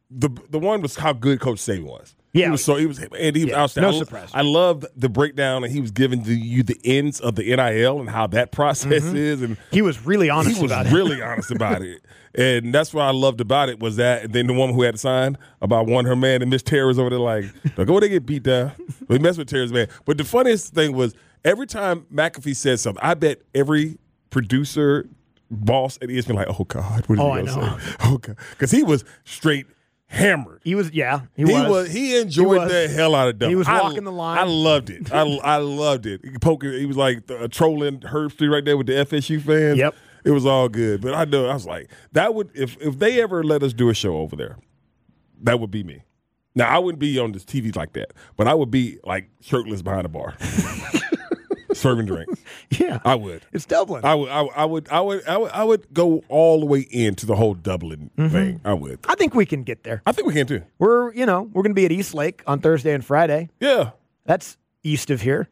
the the one was how good Coach Saban was.
Yeah.
He was so he was and he was
Yeah,
outstanding.
no
I,
surprise.
I loved the breakdown and he was giving the, you the ends of the N I L and how that process
Mhm.
is, and
He was really honest
he was
about it.
really honest about it. And that's what I loved about it was that. And then the woman who had to sign about one her man, and Miss Terry was over there like, "Don't go there get beat down." We mess with Terry's man. But the funniest thing was every time McAfee said something, I bet every producer, boss at E S P N like, "Oh God, what is
Oh,
he
I
gonna
know.
say?" Oh God, because he was straight hammered.
He was, yeah. He,
He
was.
was. He enjoyed
was.
the hell out of Dumb.
He was
I-
walking the line.
I loved it. I, I loved it. He poking. He was like uh, trolling Herb Street right there with the F S U fans.
Yep.
It was all good. But I know I was like, that would if if they ever let us do a show over there, that would be me. Now I wouldn't be on this T V like that, but I would be like shirtless behind a bar, serving drinks.
Yeah,
I would.
It's Dublin.
I would. I would. I would. I would. I would, I would go all the way into the whole Dublin
Mhm.
thing. I would.
I think we can get there.
I think we can too.
We're, you know, we're going to be at East Lake on Thursday and Friday.
Yeah.
That's east of here.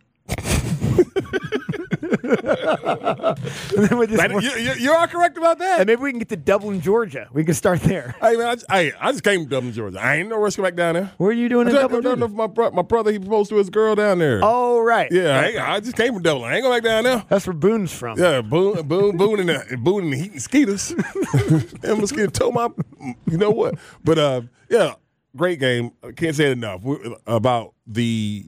And then we just-
That- you, you, you are correct about that.
And maybe we can get to Dublin, Georgia. We can start there.
Hey man, I just, I, I just came from Dublin, Georgia. I ain't no rush to go back down there.
What are you doing
I
in
just-
Dublin,
I don't know
Georgia?
if my, bro- my brother, he proposed to his girl down there.
Oh, right.
Yeah, I,
Right.
ain't- I just came from Dublin. I ain't going back down there.
That's where Boone's from.
Yeah, Boone, Boone, Boone, and the, Boone and the heat and mosquitoes. And mosquito told my, you know what? But uh, yeah, great game. I can't say it enough we about the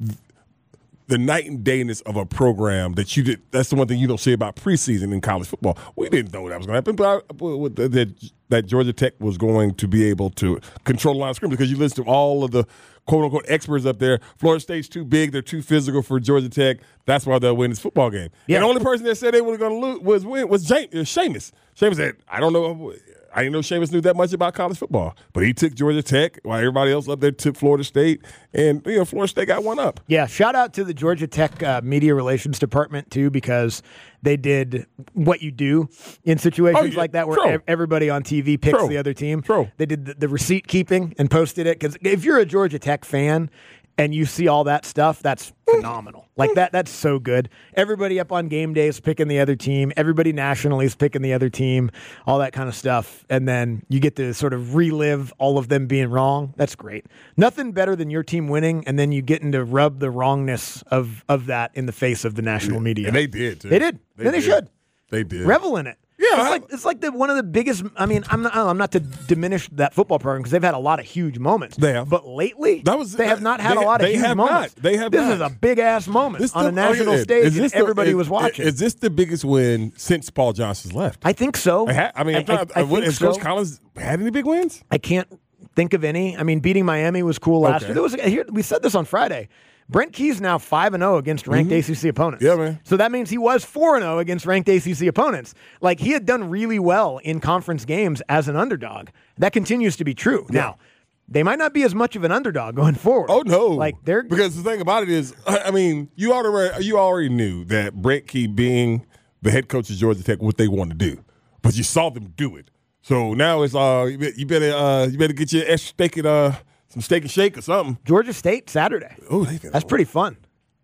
the night and dayness of a program that you did. That's the one thing you don't say about preseason in college football. We didn't know that was going to happen, but I, but that, that Georgia Tech was going to be able to control the line of scrimmage because you listen to all of the quote unquote experts up there. Florida State's too big; they're too physical for Georgia Tech. That's why they'll win this football game.
Yeah.
And the only person that said they were going to lose was win was James, uh, Seamus. Seamus said, "I don't know." I didn't know Seamus knew that much about college football, but he took Georgia Tech while everybody else up there took Florida State, and you know Florida State got one up.
Yeah, shout out to the Georgia Tech uh, media relations department too, because they did what you do in situations
Oh, yeah.
like that, where
True.
ev- everybody on T V picks
True.
the other team.
True.
They did the, the receipt keeping and posted it, because if you're a Georgia Tech fan and you see all that stuff, that's phenomenal. Like that, that's so good. Everybody up on game day is picking the other team. Everybody nationally is picking the other team. All that kind of stuff, and then you get to sort of relive all of them being wrong. That's great. Nothing better than your team winning, and then you getting to rub the wrongness of of that in the face of the national media.
And they did, too.
They did.
They
and they
did.
should
They did.
revel in it.
Yeah,
it's
I-
like it's like the one of the biggest. I mean, I'm not. I'm not to diminish that football program because they've had a lot of huge moments.
They have.
but lately
That was-
they have not had
they-
a lot of
they
huge
have
moments.
not. They have
This
not.
is a big ass moment
This
on
the-
a national
oh, yeah.
stage,
Is
and
this the-
everybody
is-
was watching.
Is this the biggest win since Paul Johnson's left?
I think so.
I, ha- I mean, I'm trying,
I, I
what-
think
has Coach
so.
Collins had any big wins?
I can't think of any. I mean, beating Miami was cool last
Okay.
year. There was here. We said this on Friday. Brent Key's now five and zero against ranked A C C opponents.
Yeah, man.
So that means he was four and zero against ranked A C C opponents. Like he had done really well in conference games as an underdog. That continues to be true. Now, they might not be as much of an underdog going forward.
Oh no!
Like they're
because the thing about it is, I I mean, you already you already knew that Brent Key being the head coach of Georgia Tech, what they want to do, but you saw them do it. So now it's uh, you bet- you better uh, you better get your extra steak at uh, some steak and shake or something.
Georgia State Saturday.
Oh,
That's pretty fun.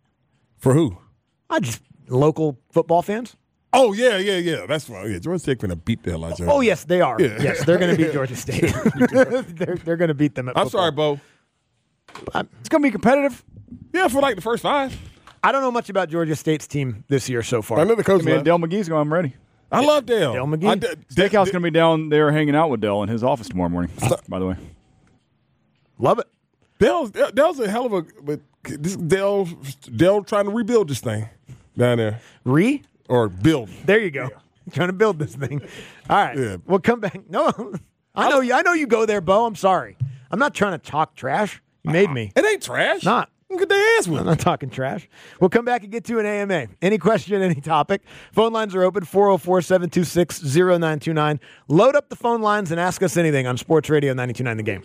For who?
I just local football fans.
Oh yeah, yeah, yeah. That's right. Yeah, Georgia Tech gonna beat the hell out of Georgia.
Oh yes, they are.
Yeah.
Yes, they're going to beat Georgia State. they're they're going to beat them at
I'm
football.
sorry, Bo.
It's going to be competitive.
Yeah, for like the first five.
I don't know much about Georgia State's team this year so far.
I know the coach.
I mean,
left.
Dell McGee's going, I'm ready.
I love Dale.
Dale McGee.
I d-
Steakhouse
Dale-
going to be down there hanging out with Dell in his office tomorrow morning, by the way.
Love it.
Dale's, Dale's a hell of a. But this Dale, Dale trying to rebuild this thing down there
Re?
or build.
There you go. Trying to build this thing. All right.
Yeah.
We'll come back. No, I know you. I know you go there, Bo. I'm sorry. I'm not trying to talk trash. You made me.
It ain't trash.
Not.
Get their ass
I'm
with.
not talking trash. We'll come back and get to an A M A. Any question, any topic. Phone lines are open, four oh four, seven two six, oh nine two nine. Load up the phone lines and ask us anything on Sports Radio ninety-two point nine The Game.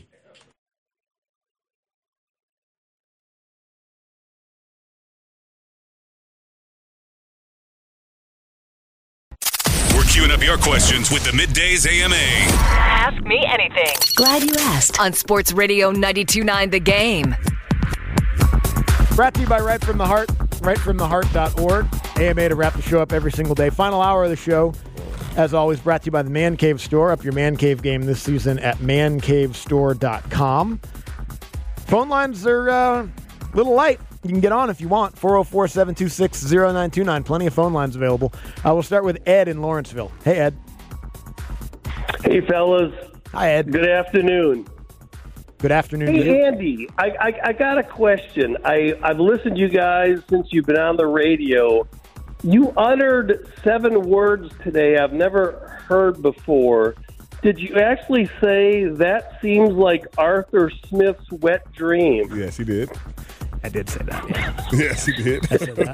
We're queuing up your questions with the Middays A M A.
Ask me anything.
Glad you asked.
On Sports Radio ninety-two point nine The Game.
Brought to you by Right From the Heart, right from the heart dot org. A M A to wrap the show up every single day. Final hour of the show. As always, brought to you by the Man Cave Store. Up your Man Cave game this season at man cave store dot com. Phone lines are uh, a little light. You can get on if you want. four oh four, seven two six, oh nine two nine. Plenty of phone lines available. Uh, we'll start with Ed in Lawrenceville. Hey, Ed.
Hey, fellas.
Hi, Ed.
Good afternoon.
Good afternoon.
Hey, Andy. I, I, I got a question. I, I've listened to you guys since you've been on the radio. You uttered seven words today I've never heard before. Did you actually say that seems like Arthur Smith's wet dream?
Yes, he did.
I did say that. Yeah.
Yes, he did.
I said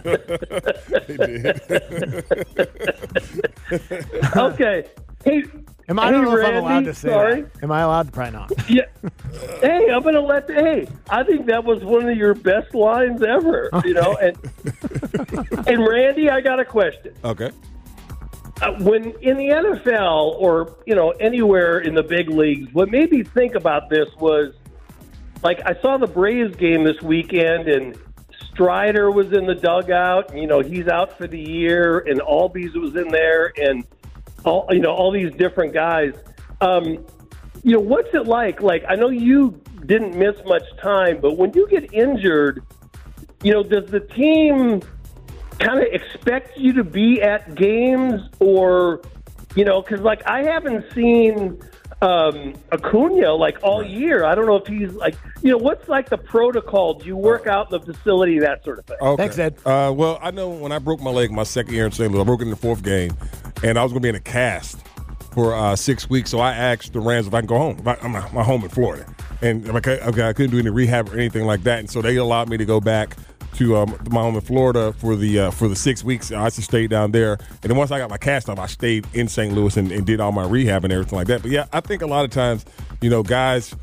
that.
He did. Okay. Hey,
Am I,
hey,
I don't know
Randy,
if I'm allowed to say
sorry.
that. Am I allowed to? Probably not.
Yeah. Hey, I'm going to let the, hey, I think that was one of your best lines ever, okay. you know, and and Randy, I got a question.
Okay.
Uh, when in the N F L or, you know, anywhere in the big leagues, what made me think about this was, like, I saw the Braves game this weekend, and Strider was in the dugout, and, you know, he's out for the year, and Albies was in there, and, all you know, all these different guys. Um, you know, what's it like? Like, I know you didn't miss much time, but when you get injured, you know, does the team kind of expect you to be at games, or, you know, because, like, I haven't seen um, Acuna, like, all year. I don't know if he's, like, you know, what's, like, the protocol? Do you work out in the facility, that sort of thing?
Okay.
Thanks, Ed.
Uh, well, I know when I broke my leg my second year in Saint Louis, I broke it in the fourth game, and I was going to be in a cast for uh, six weeks, so I asked the Rams if I can go home. If I, I'm, I'm home in Florida. And I'm like, okay, I couldn't do any rehab or anything like that, and so they allowed me to go back to um, my home in Florida for the uh, for the six weeks. I just stayed down there, and then once I got my cast off, I stayed in Saint Louis and, and did all my rehab and everything like that. But yeah, I think a lot of times, you know, guys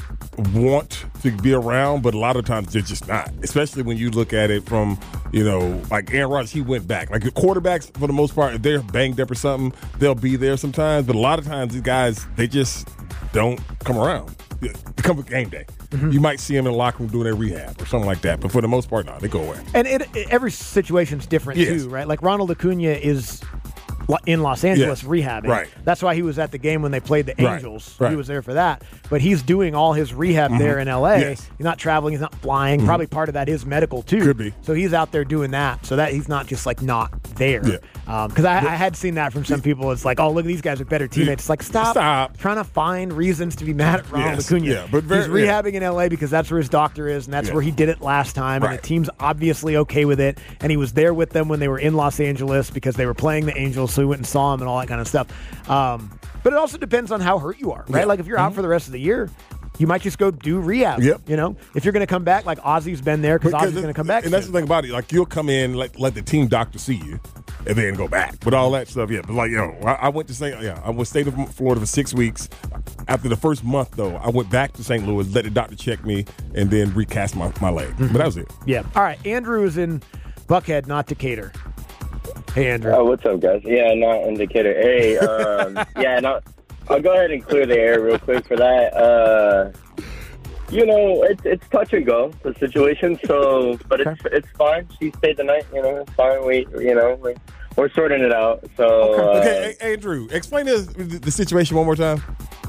want to be around, but a lot of times they're just not. Especially when you look at it from, you know, like Aaron Rodgers, he went back. Like the quarterbacks, for the most part, if they're banged up or something, they'll be there sometimes. But a lot of times, these guys, they just don't come around. They come for game day. Mm-hmm. You might see them in the locker room doing their rehab or something like that. But for the most part, no, they go away.
And it, it, every situation's different,
yes.
too, right? Like Ronald Acuna is in Los Angeles
yes.
rehabbing.
Right.
That's why he was at the game when they played the Angels.
Right. Right.
He was there for that. But he's doing all his rehab
mm-hmm.
there in L A.
Yes.
He's not traveling. He's not flying.
Mm-hmm.
Probably part of that is medical, too.
Could be.
So he's out there doing that. So that he's not just, like, not there.
Yeah.
Because um, I, I had seen that from some people. It's like, oh, look, these guys are better teammates. It's like, stop,
stop
trying to find reasons to be mad at Ronald
yes.
Acuna.
Yeah, but very,
he's rehabbing yeah. in L A because that's where his doctor is, and that's
yeah.
where he did it last time.
Right.
And the team's obviously okay with it. And he was there with them when they were in Los Angeles because they were playing the Angels, so he went and saw them and all that kind of stuff. Um, but it also depends on how hurt you are, right?
Yeah.
Like if you're out
mm-hmm.
for the rest of the year, you might just go do rehab.
Yep.
You know, if you're going to come back, like Ozzy's been there because Ozzy's going to come back.
And that's
soon.
the thing about it. Like you'll come in, let let the team doctor see you, and then go back. But all that stuff, yeah. But like, you know, I, I went to Saint Yeah, I went stayed in Florida for six weeks. After the first month, though, I went back to Saint Louis, let the doctor check me, and then recast my, my leg. Mm-hmm. But that was it.
Yeah. All right. Andrew is in Buckhead, not Decatur. Hey, Andrew.
Oh, what's up, guys? Yeah, not in Decatur. Hey, um, yeah, no, I'll go ahead and clear the air real quick for that. Uh, you know, it's it's touch and go, the situation. So, but it's it's fine. She stayed the night. You know, it's fine. We, you know, we, we're sorting it out. So,
okay,
uh,
okay hey, Andrew, explain the the situation one more time.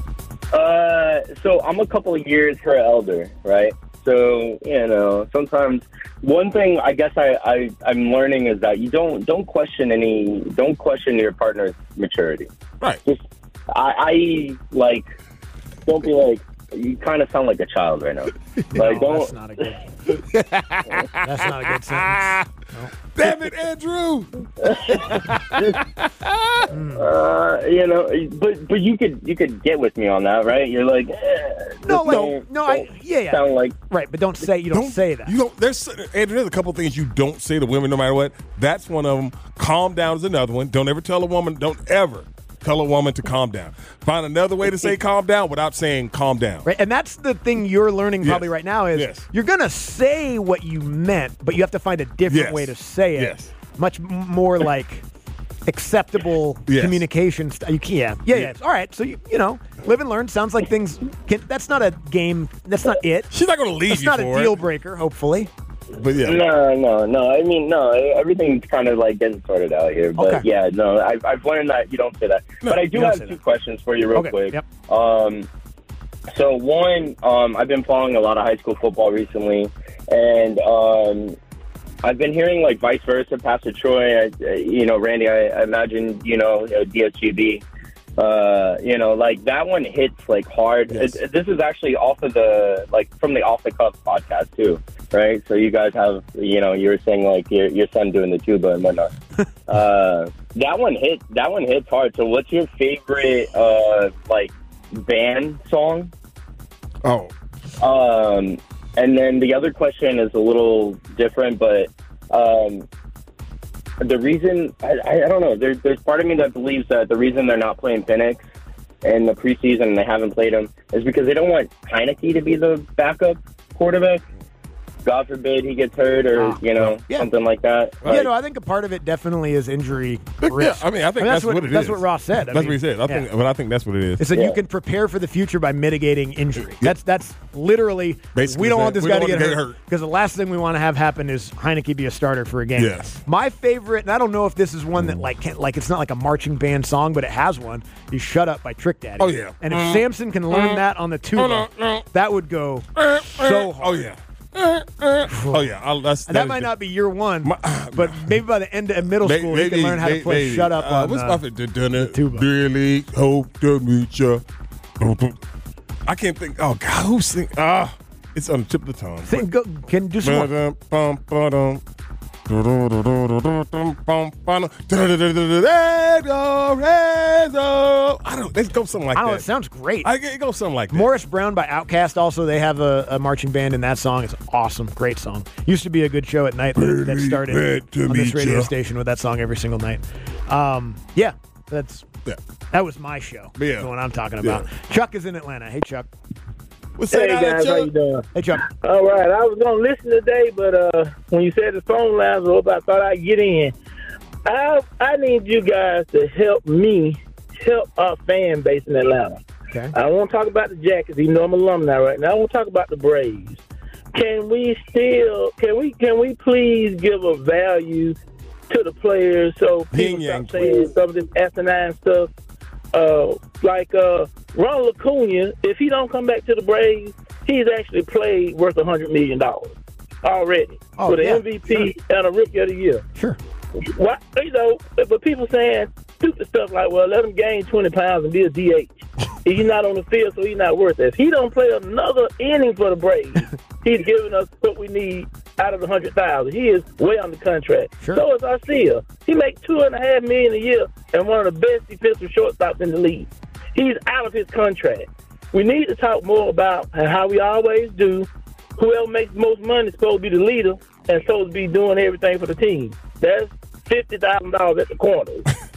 Uh, so I'm a couple of years her elder, right? So, you know, sometimes one thing I guess I, I, I'm learning is that you don't don't question any, don't question your partner's maturity.
Right.
Just, I, I like, don't be like, you kind of sound like a child right now. Like,
no,
don't.
That's not a good. That's not a good sentence. No.
Damn it, Andrew!
uh, you know, but but you could you could get with me on that, right? You're like, eh,
no, like,
don't,
no,
don't
I yeah, yeah,
sound like
right, but don't say you don't, don't say that.
You don't. There's Andrew. There's a couple of things you don't say to women, no matter what. That's one of them. Calm down is another one. Don't ever tell a woman. Don't ever tell a woman to calm down. Find another way to say calm down without saying calm down.
Right, and that's the thing you're learning probably
yes.
right now is
yes.
you're going to say what you meant, but you have to find a different
yes.
way to say it.
Yes.
Much more like acceptable
yes.
communication. St- you can, yeah, yeah, yeah. All right, so you you know, live and learn. Sounds like things can. That's not a game. That's not it.
She's not going to leave
That's
you
not
for
a deal
it.
breaker. Hopefully.
But yeah.
No, no, no. I mean, no. Everything's kind of like getting sorted out here. But
Okay.
yeah, no. I've, I've learned that you don't say that.
No,
but I do
you don't
have
say
two
that.
questions for you, real
Okay,
quick.
yep.
Um, so one, um, I've been following a lot of high school football recently, and um, I've been hearing like vice versa. Pastor Troy, I, you know, Randy. I, I imagine you know D S G B. Uh, you know, like that one hits like hard.
Yes.
It, this is actually off of the like from the Off the Cuff podcast too, right? So you guys have, you know, you were saying like your your son doing the tuba and whatnot. uh, that one hit. That one hits hard. So what's your favorite uh like band song?
Oh,
um, and then the other question is a little different, but um. The reason, I, I don't know, there, there's part of me that believes that the reason they're not playing Penix in the preseason and they haven't played him is because they don't want Heineke to be the backup quarterback. God forbid he gets hurt or,
Ah,
you know,
yeah.
something like that.
Yeah,
Like,
no, I think a part of it definitely is injury
yeah.
risk.
I mean, I think
that's,
that's,
what,
what it is.
that's what Ross said. I
that's
mean,
what he said. I think,
yeah.
but I think that's what it is.
It's that
Yeah.
you can prepare for the future by mitigating injury. That's that's literally
Basically
we don't
saying,
want this
we
guy
don't
to
want
get
to get
hurt
hurt.
because the last thing we want to have happen is Heineke be a starter for a game.
Yes.
My favorite, and I don't know if this is one that like can't, like it's not like a marching band song, but it has one. Is "Shut Up" by Trick Daddy.
Oh, yeah.
And if
Mm.
Samson can learn that on the tuba, that would go so hard.
Oh yeah. Oh yeah. I'll, that's,
And that
is
might
the-
not be year one,
My-
but maybe by the end of middle
May-
school, he can learn how to
may-
play
maybe.
"Shut Up"
Uh,
on
what's
uh,
off it? Done it.
tuba.
Really hope to meet you. I can't think. Oh God, who's sing? Ah, it's on the tip of the tongue.
Sing, go, can do some more.
Ba-dum, bum, ba-dum. I don't. Let's go something like
I don't know.
that.
It sounds great.
I, it goes something like that.
Morris Brown by Outkast. Also, they have a, a marching band in that song. It's awesome. Great song. Used to be a good show at night that, that started
glad to
on this
meet
radio
ya.
station with that song every single night. Um, yeah, that's
Yeah.
that was my show.
Yeah.
The one I'm talking about.
Yeah.
Chuck is in Atlanta. Hey, Chuck.
What's
Hey
that,
guys, how
Chuck?
you doing?
Hey, Chuck.
All right, I was gonna listen today, but uh, when you said the phone lines were open, I thought I'd get in. I I need you guys to help me help our fan base in Atlanta.
Okay.
I don't want to talk about the Jackets, even though I'm alumni right now. I want to talk about the Braves. Can we still? Can we? Can we please give a value to the players so
Yin
people
yang
stop saying some of this asinine stuff? Uh, like uh, Ronald Acuna, if he don't come back to the Braves, he's actually played worth a hundred million dollars already
Oh,
for the
yeah,
M V P and a Rookie of the Year.
Sure.
Why, you know, but people saying stupid stuff like, "Well, let him gain twenty pounds and be a D H." He's not on the field, so he's not worth it. If he don't play another inning for the Braves, he's giving us what we need out of the hundred thousand. He is way on the contract.
Sure.
So is Arcia. He makes two and a half million a year and one of the best defensive shortstops in the league. He's out of his contract. We need to talk more about how we always do. Whoever makes the most money is supposed to be the leader and supposed to be doing everything for the team. That's fifty thousand dollars at the corner.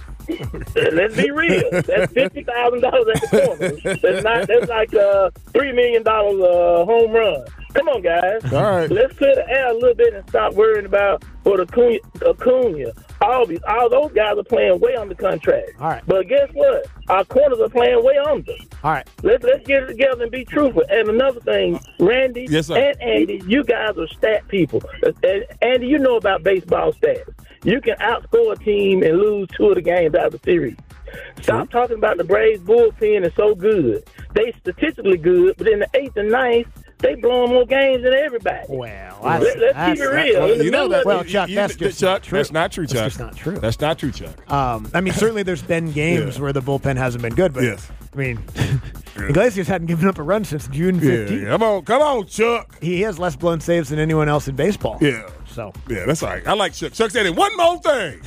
Let's be real. That's fifty thousand dollars at the corner. That's not. That's like a three million dollars uh, home run. Come on, guys.
All right.
Let's clear the air a little bit and stop worrying about what Acuna, Acuna. All these, all those guys are playing way under contract.
All right.
But guess what? Our corners are playing way under.
All right.
Let's let's get it together and be truthful. And another thing, Randy
Yes, sir.
and Andy, you guys are stat people. And Andy, you know about baseball stats. You can outscore a team and lose two of the games out of the series. Stop talking about the Braves bullpen is so good. They statistically good, but in the eighth and ninth, they blowing more games than everybody.
Well,
Let,
that's,
let's
that's,
keep it
that's-
real. In the
You know
middle
that.
of
Well,
it,
Chuck,
you-
that's
you-
just
Chuck,
not true.
That's not true,
That's
Chuck.
just not true.
That's not true, Chuck.
Um, I mean, certainly there's been games
Yeah.
where the bullpen hasn't been good, but
Yes.
I mean, Iglesias hadn't given up a run since June
Yeah,
fifteenth.
yeah. Come on, come on, Chuck.
He has less blown saves than anyone else in baseball.
Yeah.
So,
Yeah, that's all right. I like Chuck. Chuck said it. One more thing.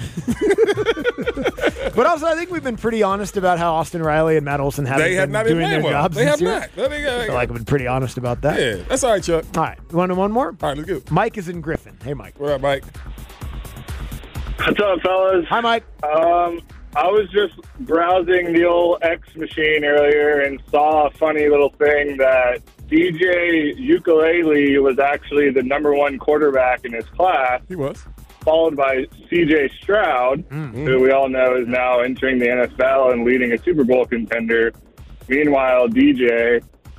but also I think we've been pretty honest about how Austin Riley and Matt Olson haven't
They have
been
not been
doing their
playing well.
jobs.
They
this
have
year.
not. They- they-
I feel like I've been pretty honest about that.
Yeah, that's all right, Chuck.
All right, you want one more?
All right, let's go.
Mike is in Griffin. Hey, Mike.
What up, Mike?
What's up, fellas?
Hi, Mike.
Um, I was just browsing the old X machine earlier and saw a funny little thing that D J Ukulele was actually the number one quarterback in his class.
He was.
Followed by C J Stroud,
Mm-hmm.
who we all know is now entering the N F L and leading a Super Bowl contender. Meanwhile, D J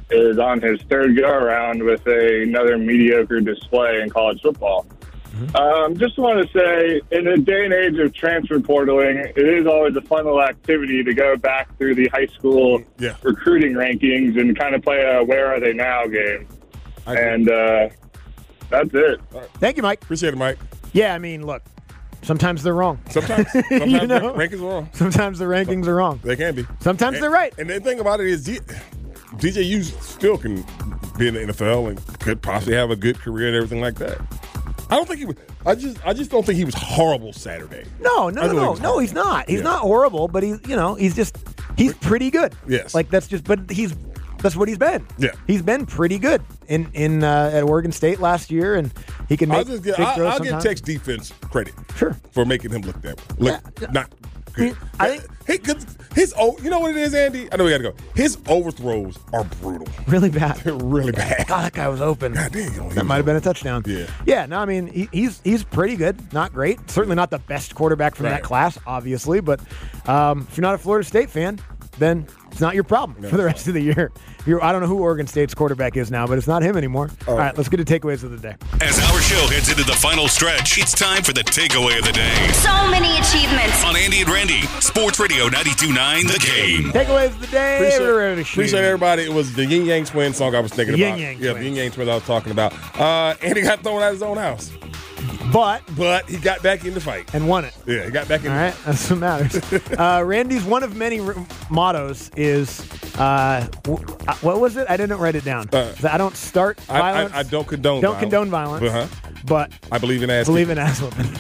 is on his third go-around with a, another mediocre display in college football. Um, just want to say, in a day and age of transfer portaling, it is always a fun little activity to go back through the high school
yeah.
recruiting rankings and kind of play a where are they now game. And uh, that's it.
Thank you, Mike.
Appreciate it, Mike.
Yeah, I mean, look, sometimes they're wrong.
Sometimes, sometimes
You know?
the rankings are wrong.
Sometimes the rankings are wrong.
They can be.
Sometimes
and,
they're right.
And the thing about it is, D- D J U still can be in the N F L and could possibly have a good career and everything like that. I don't think he was. I just, I just don't think he was horrible Saturday.
No, no,
I
no,
don't
no,
think he
no.
was
He's not. He's
Yeah.
not horrible, but he's, you know, he's just, he's pretty good.
Yes.
Like that's just, but he's, that's what he's been.
Yeah.
He's been pretty good in in uh, at Oregon State last year, and he can
I'll
make
just
big
give, I'll,
throws
I'll give
sometimes.
Tech's defense credit.
Sure.
For making him look that way. Look,
Yeah.
not good.
I think
Hey, 'cause his, oh, you know what it is, Andy? I know we got to go. His overthrows are brutal.
Really bad.
They're really bad.
God, that guy was open.
God damn.
That might have been a touchdown.
Yeah.
Yeah, no, I mean, he, he's he's pretty good. Not great. Certainly not the best quarterback from
Right.
that class, obviously. But um, if you're not a Florida State fan, then it's not your problem
No,
for the
it's
rest of the year. You're, I don't know who Oregon State's quarterback is now, but it's not him anymore. All right, let's get to takeaways of the day.
As our show heads into the final stretch, it's time for the takeaway of the day.
So many achievements.
On Andy and Randy, Sports Radio ninety-two point nine The Game.
Takeaways of the day.
Appreciate,
We're ready to shoot.
appreciate everybody. It was the Yin Yang Twins song I was thinking
Yin
about.
Yang
yeah,
Twins.
the Yin Yang Twins I was talking about. Uh, Andy got thrown out of his own house.
But
But he got back in the fight.
and won it.
Yeah, he got back in
All
the
right, that's what matters. uh, Randy's one of many r- mottos is, uh, w- uh, what was it? I didn't write it down.
Uh,
I don't start
I,
violence.
I, I don't condone
don't
violence.
condone violence.
Uh-huh.
But
I believe in ass
believe
kicking.
in ass whooping.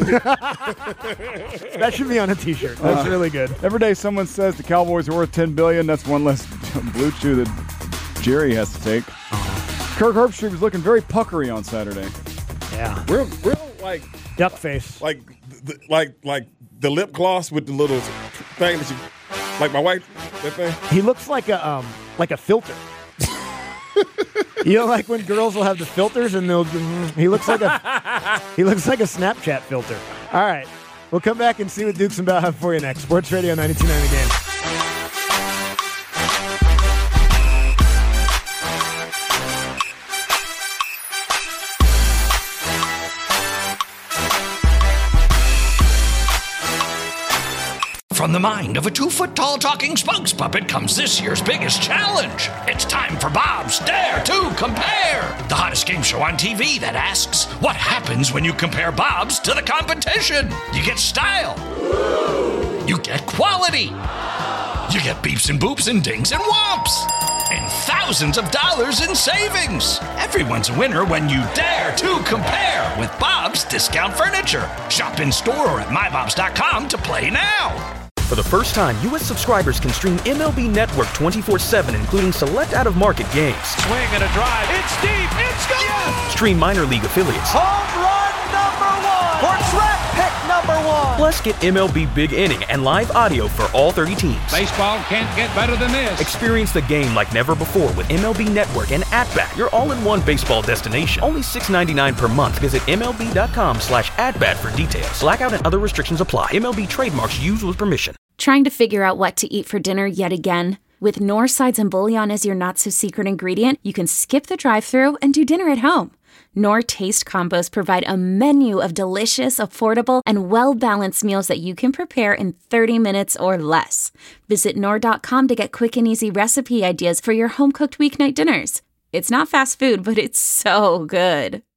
That should be on a T-shirt. That's
Uh,
really good.
Every day someone says the Cowboys are worth ten billion dollars, that's one less blue chew that Jerry has to take. Kirk Herbstreit was looking very puckery on Saturday.
Yeah.
Real, real like
Duck face.
like, the, like, like the lip gloss with the little thing that you, like my wife, that thing.
He looks like a um like a filter. You know, like when girls will have the filters and they'll. He looks like a. He looks like a Snapchat filter. All right, we'll come back and see what Dukes and Bell have for you next. Sports Radio ninety-two point nine The Game.
From the mind of a two-foot-tall talking spokes puppet comes this year's biggest challenge. It's time for Bob's Dare to Compare, the hottest game show on T V that asks, what happens when you compare Bob's to the competition? You get style. You get quality. You get beeps and boops and dings and whomps. And thousands of dollars in savings. Everyone's a winner when you dare to compare with Bob's Discount Furniture. Shop in store or at my bobs dot com to play now.
For the first time, U S subscribers can stream M L B Network twenty-four seven, including select out-of-market games.
Swing and a drive. It's deep. It's gone.
Stream minor league affiliates.
Home run number one. Or draft pick number one.
Plus, get M L B Big Inning and live audio for all thirty teams.
Baseball can't get better than this.
Experience the game like never before with M L B Network and At-Bat, your all-in-one baseball destination. Only six dollars and ninety-nine cents per month. Visit M L B dot com slash at-bat for details. Blackout and other restrictions apply. M L B trademarks used with permission.
Trying to figure out what to eat for dinner yet again? With Knorr sides and bouillon as your not-so-secret ingredient, you can skip the drive-thru and do dinner at home. Knorr Taste Combos provide a menu of delicious, affordable, and well-balanced meals that you can prepare in thirty minutes or less. Visit Knorr dot com to get quick and easy recipe ideas for your home-cooked weeknight dinners. It's not fast food, but it's so good.